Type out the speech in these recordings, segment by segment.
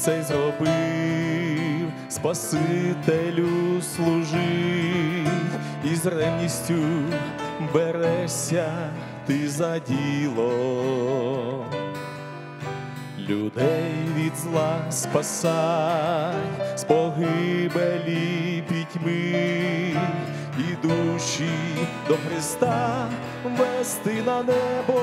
цей зробив, Спасителю служив, і з ревністю берешся ти за діло. Людей від зла спасай, з погибелі пітьми, і душі до Христа вести на небо.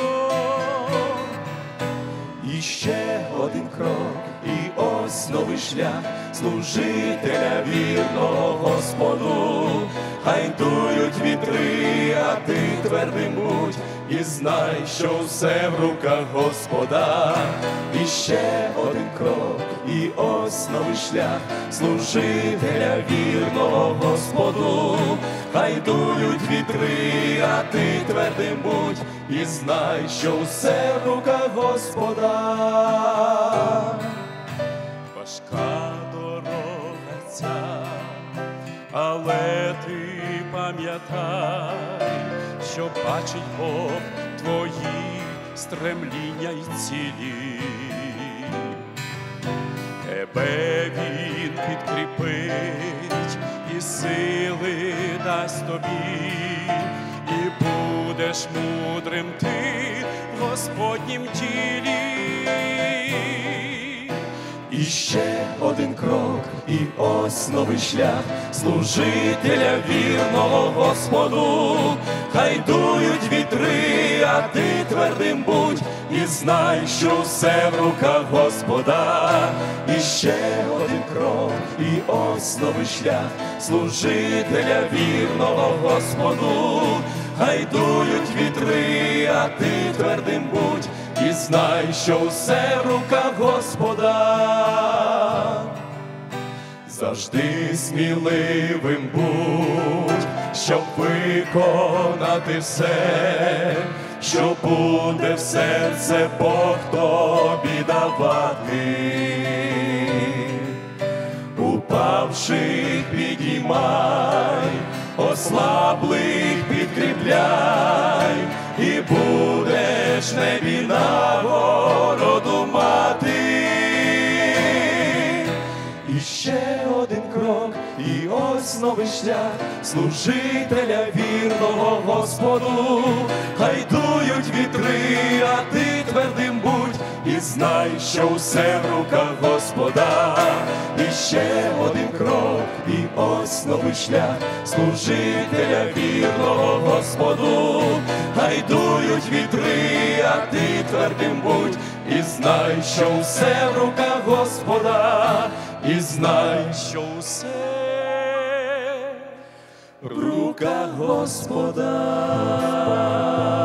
І ще один крок, і ось новий шлях служителя вірного Господу. Хай дують вітри, а ти твердим будь, і знай, що все в руках Господа. І ще один крок, і ось новий шлях служителя вірного Господу. Хай дують вітри, а ти твердим будь, і знай, що все в руках Господа. Важка дорога ця, але ти пам'ятай, що бачить Бог твої стремління й цілі. Тебе Він підкріпить і сили дасть тобі, і будеш мудрим ти в Господнім тілі. І ще один крок, і ось новий шлях служителя вірного Господу. Хай дують вітри, а ти твердим будь, і знай, що все в руках Господа. І ще один крок, і ось новий шлях служителя вірного Господу. Хай дують вітри, а ти твердим будь, і знай, що все в руках Господа. Завжди сміливим будь, щоб виконати все, що буде в серце Бог тобі давати. Упавших підіймай, ослаблих підкріпляй, і будеш в небі нагороду мати. І ще один крок, і ось новий шлях служителя вірного Господу. Хай дують вітри, а ти твердим будь, і знай, що все в руках Господа. І ще один крок, і ось новий шлях служителя вірного Господу. Хай дують вітри, а ти твердим будь, і знай, що все в руках Господа. І знай, що все в руках Господа.